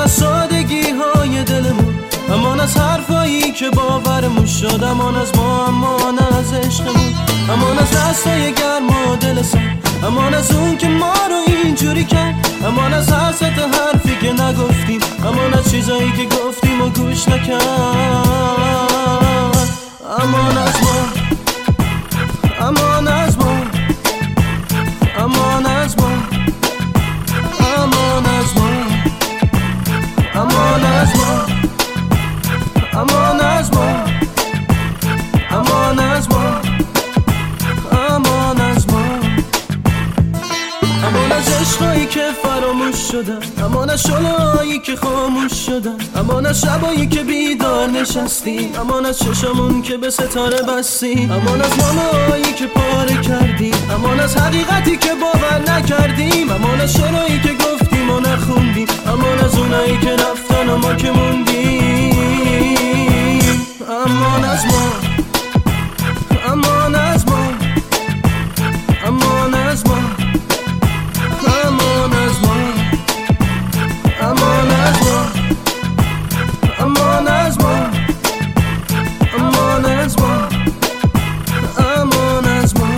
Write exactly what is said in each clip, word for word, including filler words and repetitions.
از سادگی های دلمون، امان از حرفایی که باورمون شد، امان از ما، امان از عشقمون، امان از دستای گرم و دل سرد، امان از اون که ما رو اینجوری کرد، امان از هر ست حرفی که نگفتیم، امان از چیزایی که گفتیم و گوش نکرد، امان از ما، امان از ما، امان از ما، امان از ما، امان از ما، امان از ما، امان از ما، امان از ما، امان از عشقایی که فراموش شدن، امان از شعله‌هایی که خاموش شدن، امان از شبایی که بیدار نشستیم، امان از چشمون که به ستاره بستیم، امان از نامه‌هایی که پاره کردیم، امان از حقیقتی که باور نکردیم، امان از شعرهایی که گفتیم و نخوندیم، امان از اونایی که رفتن و ما که موندیم، امان از ما، امان از ما، امان از ما، امان از ما، امان از ما، امان از ما، امان از ما، امان از ما.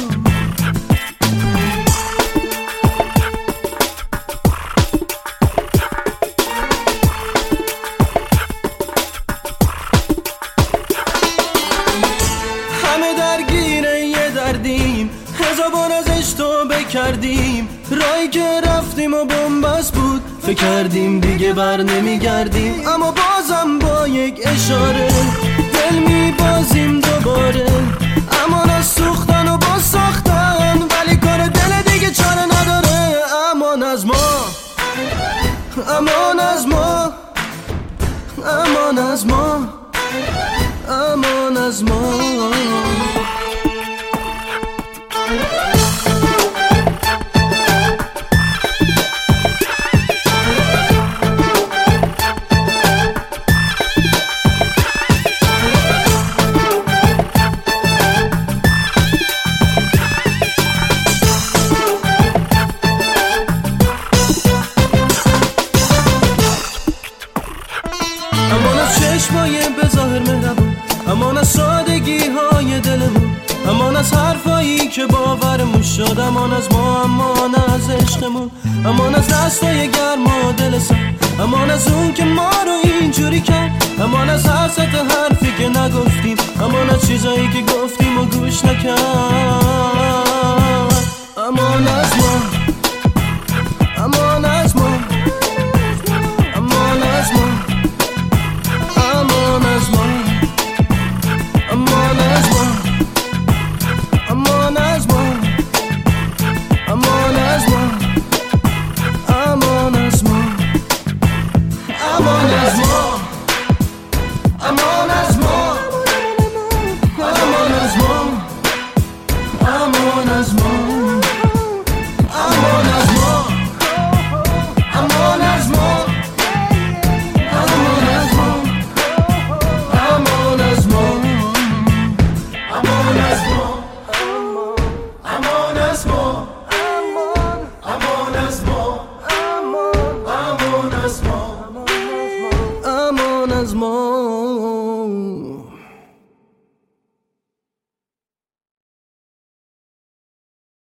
همه درگیر یه دردیم، هزار ازش توبه کردیم، راهی که رفتیم و بنبست بود، فکر کردیم دیگه بر نمیگردیم، اما بازم با یک اشاره دل میبازیم دوباره، امان از سوختن و با ساختن، ولی کار دل دیگه چاره نداره، امان از ما، امان از ما، امان از ما، امان از ما. امان از چشمای بظاهر مهربون، امان از سادگی های دلمون، امان از حرفایی که باورمون شد، امان از ما، امان از عشقمون، امان از دستای گرم و دل سرد، امان از اون که ما رو اینجوری کرد، امان از هر ست حرفی که نگفتیم، امان از چیزایی که گفتیم و گوش نکرد، امان از ما، امان از ما، امان از ما، امان از ما، امان از ما، امان از ما، امان از ما، امان از ما، امان از ما، امان از ما، امان از ما، امان از ما، امان از ما، امان از ما. Aman as mo.